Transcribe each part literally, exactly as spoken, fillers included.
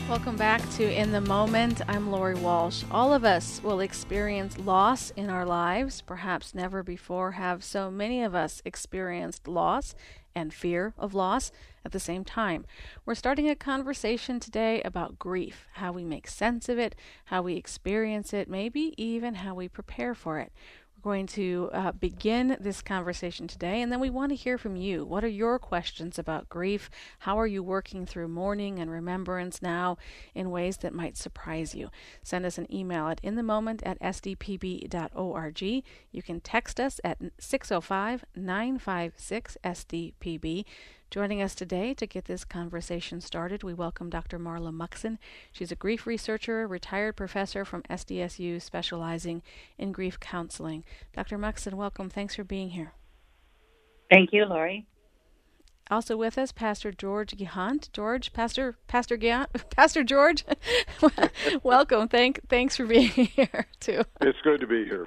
Welcome back to In the Moment. I'm Lori Walsh. All of us will experience loss in our lives. Perhaps never before have so many of us experienced loss and fear of loss at the same time. We're starting a conversation today about grief, how we make sense of it, how we experience it, maybe even how we prepare for it. We're going to uh, begin this conversation today, and then we want to hear from you. What are your questions about grief? How are you working through mourning and remembrance now in ways that might surprise you? Send us an email at inthemoment at s d p b dot org. You can text us at six oh five, nine five six, S D P B. Joining us today to get this conversation started, we welcome Doctor Marla Muxen. She's a grief researcher, retired professor from S D S U specializing in grief counseling. Doctor Muxen, welcome. Thanks for being here. Thank you, Lori. Also with us, Pastor George Gihant. George, Pastor Pastor Gihant, Pastor George, welcome. Thank, thanks for being here, too. It's good to be here.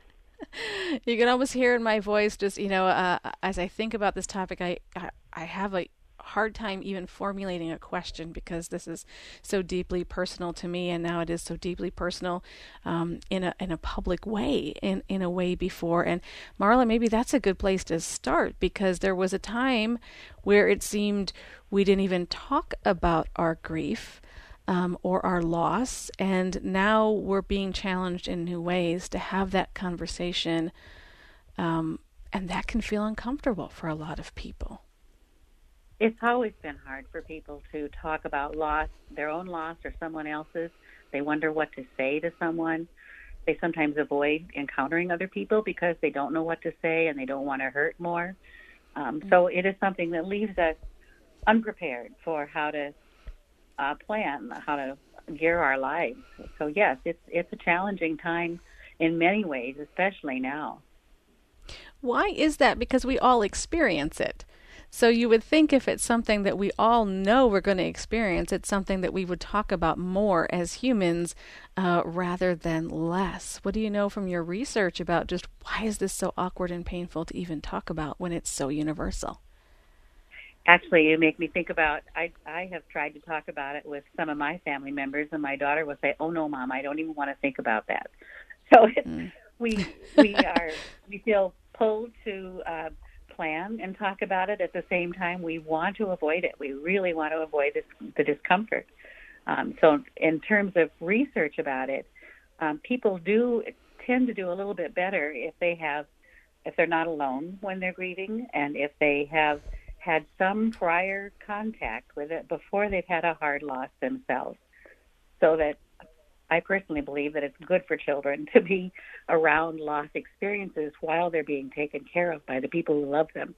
You can almost hear in my voice, just, you know, uh, as I think about this topic, I, I, I have a hard time even formulating a question because this is so deeply personal to me, and now it is so deeply personal um, in a in a public way, in, in a way before. And Marla, maybe that's a good place to start, because there was a time where it seemed we didn't even talk about our grief Um, or our loss, and now we're being challenged in new ways to have that conversation, um, and that can feel uncomfortable for a lot of people. It's always been hard for people to talk about loss, their own loss or someone else's. They wonder what to say to someone. They sometimes avoid encountering other people because they don't know what to say and they don't want to hurt more. Um, mm-hmm. So it is something that leaves us unprepared for how to Uh, plan how to gear our lives. So yes, it's it's a challenging time in many ways, especially now. Why is that? Because we all experience it. So you would think if it's something that we all know we're going to experience, it's something that we would talk about more as humans uh, rather than less. What do you know from your research about just why is this so awkward and painful to even talk about when it's so universal? Actually, you make me think about, I I have tried to talk about it with some of my family members, and my daughter will say, oh, no, Mom, I don't even want to think about that. So it's, mm. we we are we feel pulled to uh, plan and talk about it. At the same time, we want to avoid it. We really want to avoid this, the discomfort. Um, so in terms of research about it, um, people do tend to do a little bit better if they have, if they're not alone when they're grieving, and if they have had some prior contact with it before they've had a hard loss themselves. So that I personally believe that it's good for children to be around loss experiences while they're being taken care of by the people who love them.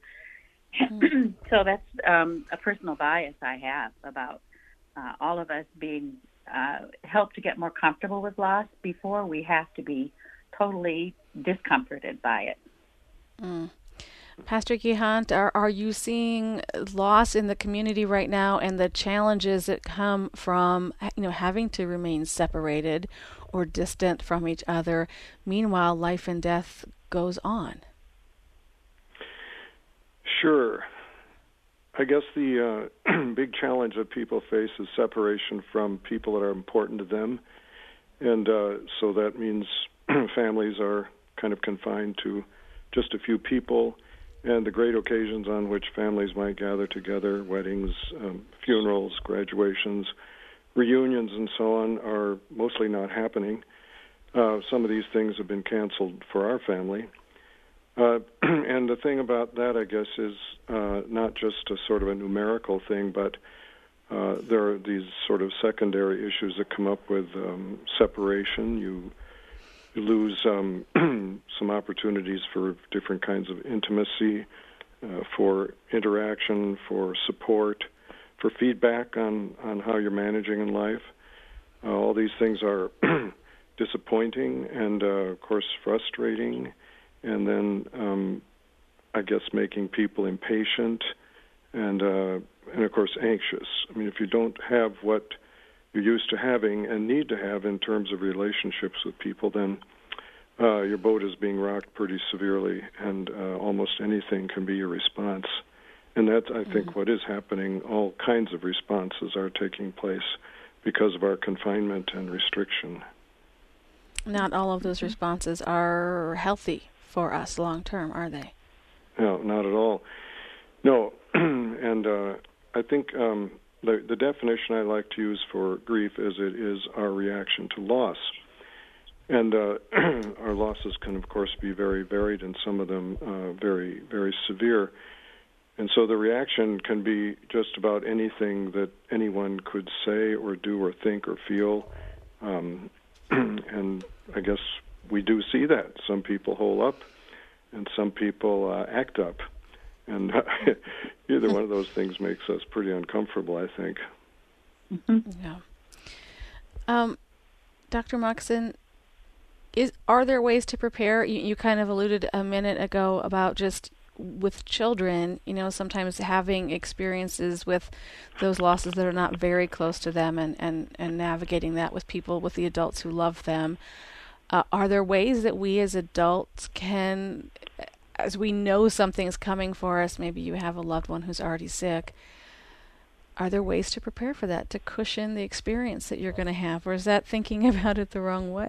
Mm. So that's um, a personal bias I have about uh, all of us being uh, helped to get more comfortable with loss before we have to be totally discomforted by it. Mm. Pastor Gihant, are, are you seeing loss in the community right now and the challenges that come from, you know, having to remain separated or distant from each other? Meanwhile, life and death goes on. Sure. I guess the uh, big challenge that people face is separation from people that are important to them. And uh, so that means families are kind of confined to just a few people. And the great occasions on which families might gather together, weddings, um, funerals, graduations, reunions, and so on, are mostly not happening. Uh, some of these things have been canceled for our family. Uh, and the thing about that, I guess, is uh, not just a sort of a numerical thing, but uh, there are these sort of secondary issues that come up with um, separation. You You lose um, some opportunities for different kinds of intimacy, uh, for interaction, for support, for feedback on, on how you're managing in life. Uh, all these things are disappointing and, uh, of course, frustrating, and then um, I guess making people impatient and, uh, and, of course, anxious. I mean, if you don't have what you're used to having and need to have in terms of relationships with people, then uh, your boat is being rocked pretty severely, and uh, almost anything can be your response. And that's, I think, mm-hmm. what is happening. All kinds of responses are taking place because of our confinement and restriction. Not all of those responses are healthy for us long term, are they? No, not at all. No, and uh, I think um, the, the definition I like to use for grief is it is our reaction to loss. And uh, our losses can, of course, be very varied, and some of them uh, very, very severe. And so the reaction can be just about anything that anyone could say or do or think or feel. Um, and I guess we do see that. Some people hole up, and some people uh, act up. And uh, either one of those things makes us pretty uncomfortable, I think. Mm-hmm. Yeah. Um, Doctor Moxon, is are there ways to prepare? You, you kind of alluded a minute ago about just with children, you know, sometimes having experiences with those losses that are not very close to them, and, and, and navigating that with people, with the adults who love them. Uh, are there ways that we as adults can, as we know something's coming for us, maybe you have a loved one who's already sick, are there ways to prepare for that, to cushion the experience that you're going to have, or is that thinking about it the wrong way?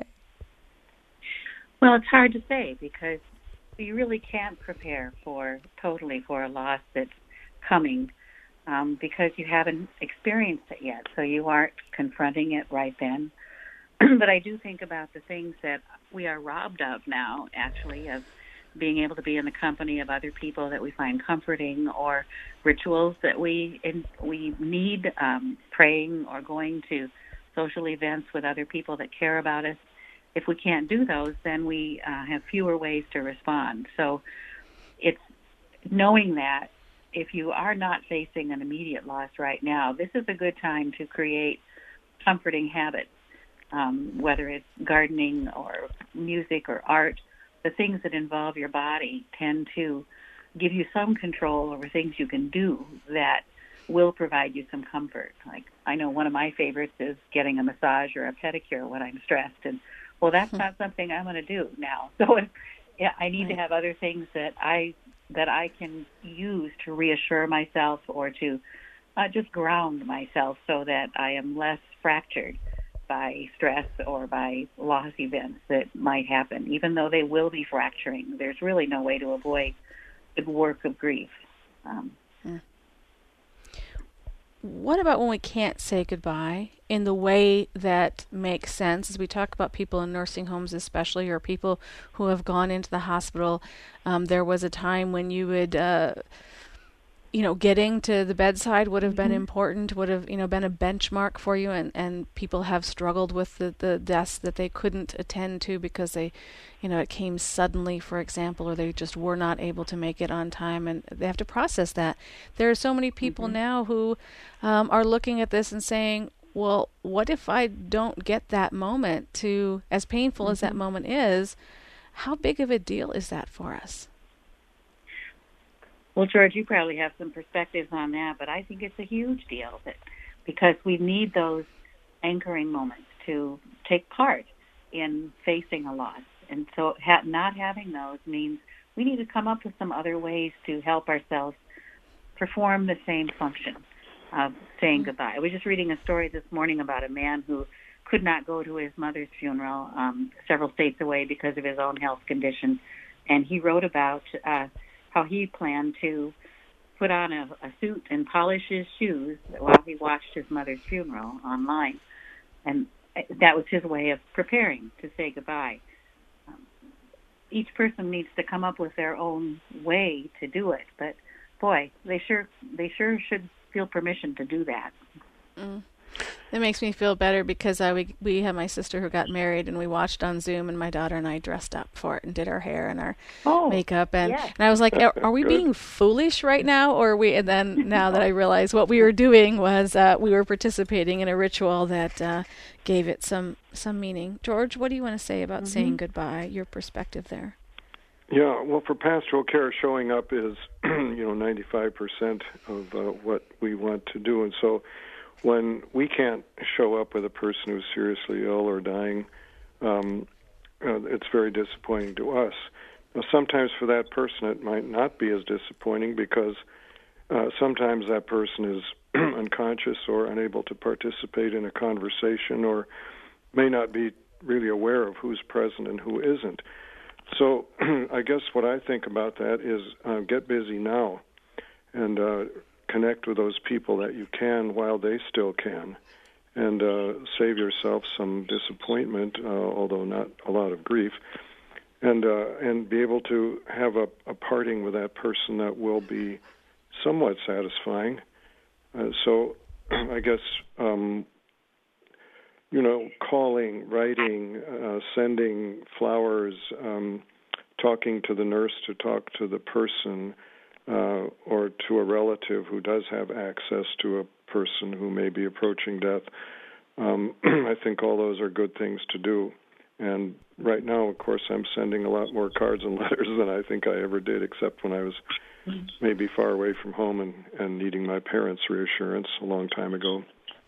Well, it's hard to say, because you really can't prepare for totally for a loss that's coming um, because you haven't experienced it yet, so you aren't confronting it right then. But I do think about the things that we are robbed of now, actually, of being able to be in the company of other people that we find comforting, or rituals that we in, we need, um, praying or going to social events with other people that care about us. If we can't do those, then we uh, have fewer ways to respond. So it's knowing that if you are not facing an immediate loss right now, this is a good time to create comforting habits, um, whether it's gardening or music or art. The things that involve your body tend to give you some control over things you can do that will provide you some comfort. Like, I know one of my favorites is getting a massage or a pedicure when I'm stressed, and well, that's not something I'm going to do now. So if, yeah, I need right. to have other things that I that I can use to reassure myself, or to uh, just ground myself, so that I am less fractured by stress or by loss events that might happen. Even though they will be fracturing, there's really no way to avoid the work of grief. Um, mm. What about when we can't say goodbye in the way that makes sense? As we talk about people in nursing homes especially, or people who have gone into the hospital, um, there was a time when you would, uh, you know, getting to the bedside would have mm-hmm. been important, would have, you know, been a benchmark for you, and, and people have struggled with the, the deaths that they couldn't attend to because they, you know, it came suddenly, for example, or they just were not able to make it on time, and they have to process that. There are so many people mm-hmm. now who um, are looking at this and saying, well, what if I don't get that moment to, as painful mm-hmm. as that moment is, how big of a deal is that for us? Well, George, you probably have some perspectives on that, but I think it's a huge deal, that, because we need those anchoring moments to take part in facing a loss. And so ha- not having those means we need to come up with some other ways to help ourselves perform the same function of saying mm-hmm. goodbye. I was just reading a story this morning about a man who could not go to his mother's funeral um, several states away because of his own health condition. And he wrote about uh, how he planned to put on a, a suit and polish his shoes while he watched his mother's funeral online. And that was his way of preparing to say goodbye. Um, each person needs to come up with their own way to do it. But, boy, they sure they sure should feel permission to do that. Mm. That makes me feel better, because I, we, we had my sister who got married, and we watched on Zoom, and my daughter and I dressed up for it and did our hair and our oh, makeup. And, yeah. and I was like, are, are we being foolish right now? Or are we? And then now that I realized what we were doing was uh, we were participating in a ritual that uh, gave it some, some meaning. George, what do you want to say about mm-hmm. saying goodbye, your perspective there? Yeah, well, for pastoral care, showing up is, you know, ninety-five percent of uh, what we want to do. And so when we can't show up with a person who's seriously ill or dying, um, uh, it's very disappointing to us. Now, sometimes for that person it might not be as disappointing, because uh, sometimes that person is unconscious or unable to participate in a conversation, or may not be really aware of who's present and who isn't. So I guess what I think about that is uh, get busy now and uh, connect with those people that you can while they still can, and uh, save yourself some disappointment, uh, although not a lot of grief, and uh, and be able to have a, a parting with that person that will be somewhat satisfying. Uh, so I guess, um, you know, calling, writing, uh, sending flowers, um, talking to the nurse to talk to the person, uh, or to a relative who does have access to a person who may be approaching death. Um, I think all those are good things to do. And right now, of course, I'm sending a lot more cards and letters than I think I ever did, except when I was maybe far away from home and, and needing my parents' reassurance a long time ago.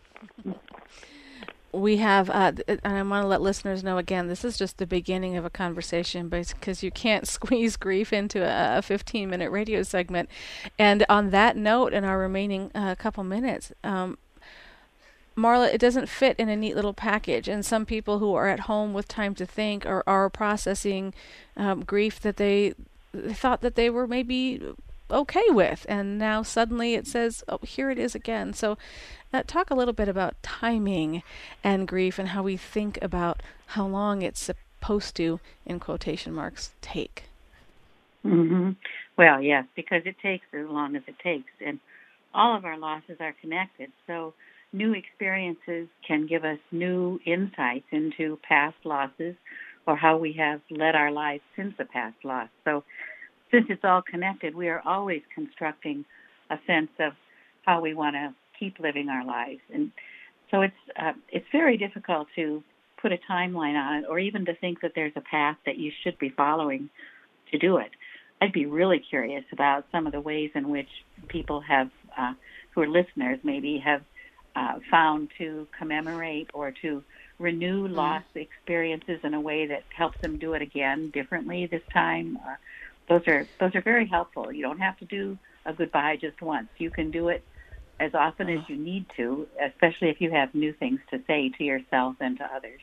We have, uh, and I want to let listeners know again, this is just the beginning of a conversation, because you can't squeeze grief into a fifteen-minute radio segment. And on that note, in our remaining uh, couple minutes, um, Marla, it doesn't fit in a neat little package. And some people who are at home with time to think or are processing um, grief that they, they thought that they were maybe okay with, and now suddenly it says, oh, here it is again. So uh, talk a little bit about timing and grief and how we think about how long it's supposed to, in quotation marks, take. Mm-hmm. Well, yes, because it takes as long as it takes, and all of our losses are connected. So new experiences can give us new insights into past losses or how we have led our lives since a past loss. So since it's all connected, we are always constructing a sense of how we want to keep living our lives. And so it's uh, it's very difficult to put a timeline on it, or even to think that there's a path that you should be following to do it. I'd be really curious about some of the ways in which people have, uh, who are listeners maybe, have uh, found to commemorate or to renew mm-hmm. lost experiences in a way that helps them do it again differently this time. Uh, Those are those are very helpful. You don't have to do a goodbye just once. You can do it as often as you need to, especially if you have new things to say to yourself and to others.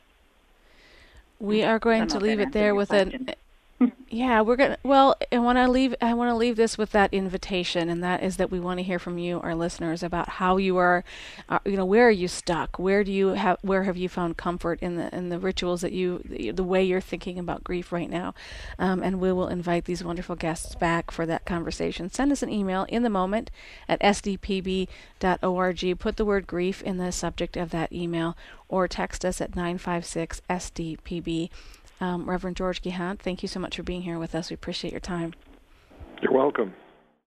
We are going to leave it there with an Yeah, we're gonna. Well, I want to leave. I want to leave this with that invitation, and that is that we want to hear from you, our listeners, about how you are. Uh, you know, where are you stuck? Where do you have? Where have you found comfort in the in the rituals that you, the, the way you're thinking about grief right now? Um, and we will invite these wonderful guests back for that conversation. Send us an email in the moment at s d p b dot org. Put the word grief in the subject of that email, or text us at nine five six S D P B. Um, Reverend George Gihant, thank you so much for being here with us. We appreciate your time. You're welcome.